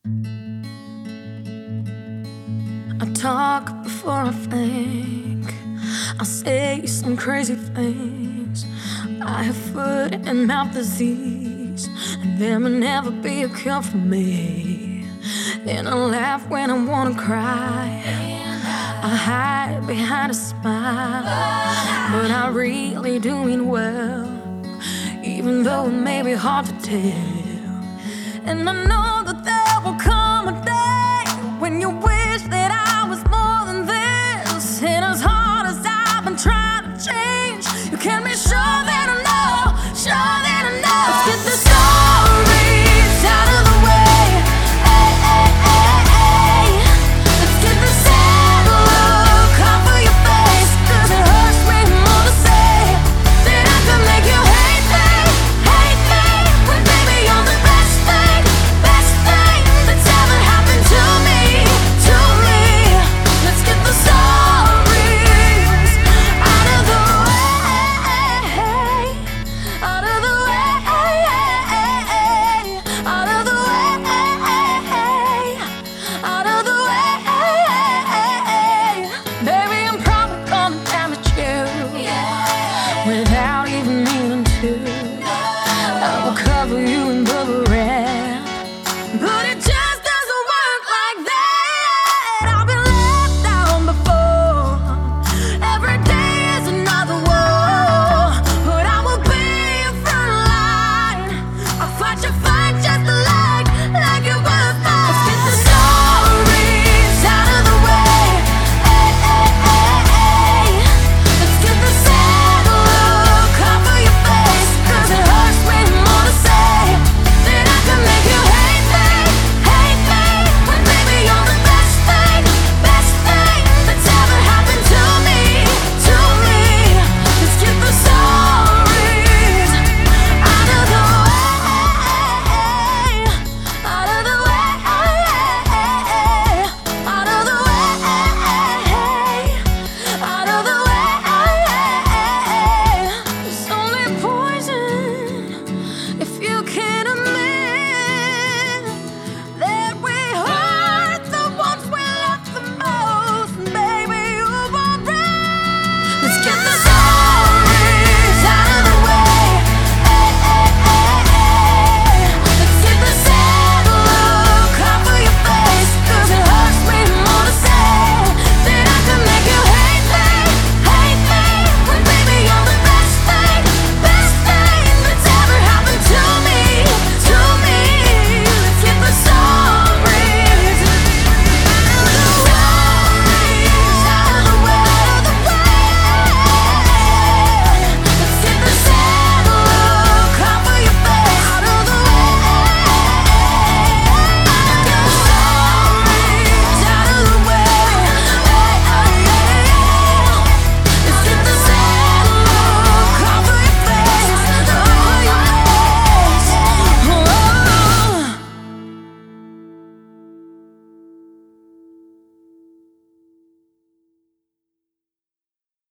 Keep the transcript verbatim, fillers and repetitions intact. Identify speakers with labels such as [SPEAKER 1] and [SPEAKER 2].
[SPEAKER 1] I talk before I think. I say some crazy things. I have foot and mouth disease, and there will never be a cure for me. And I laugh when I wanna cry. I hide behind a smile, but I really do mean well, even though it may be hard to tell. And I know